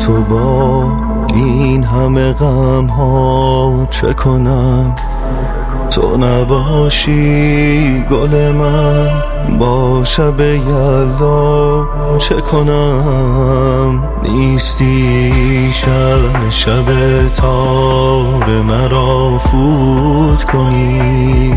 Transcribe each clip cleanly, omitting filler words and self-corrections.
تو با این همه غم ها چه کنم؟ تو نباشی گل من با شب یلدا چه کنم؟ نیستی شب تار مرا فوت کنی،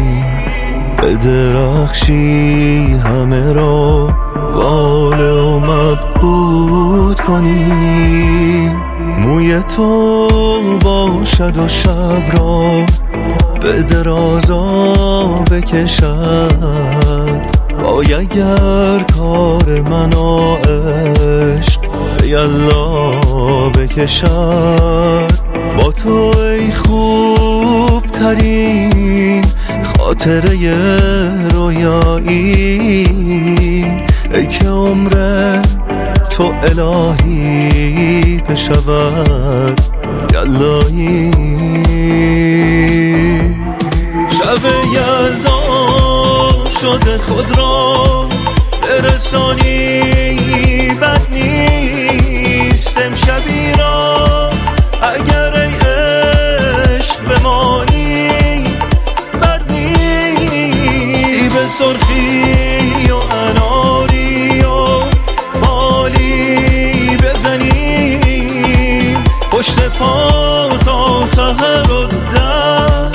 بدرخشی همه را واله و مبهوت کنی. موی تو باشد و شب را به درازا بکشد، وای اگر کار من و عشق به یلا بکشد. با تو ای خوب ترین خاطره رویایی، ای که عمر تو الهی بشود یلایی. شب یلدا شده خود را برسانی بد نیست، امشبی را اگر ای عشق بمانی بد نیست. سیب سرخی و اناری و فالی بزنی، پشت پا تا سحر و در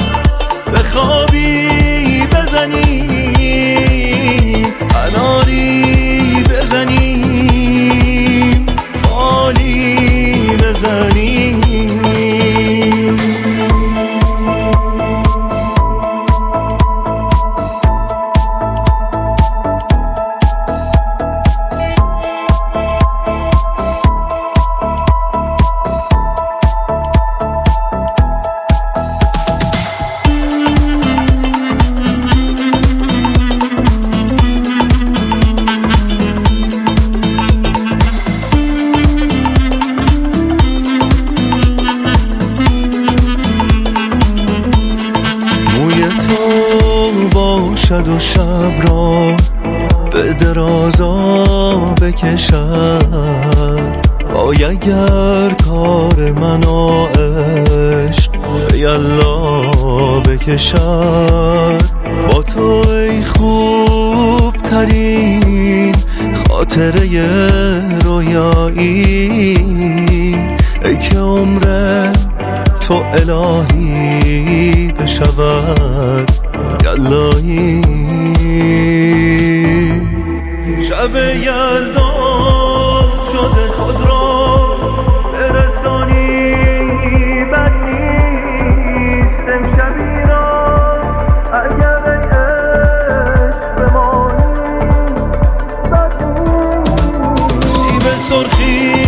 بخوابی بزنی، اناری بزنی فالی بزنی. باشد و شب را به درازا بکشد، وای اگر کار من و عشق به یلا بکشد. با تو ای خوب ترین خاطره رویایی، ای که عمر تو الهی بشود یلایی. شب یلدا شده خود را برسانی بد نیست، امشبی را اگر ای عشق بمانی بد نیست. سیب سرخی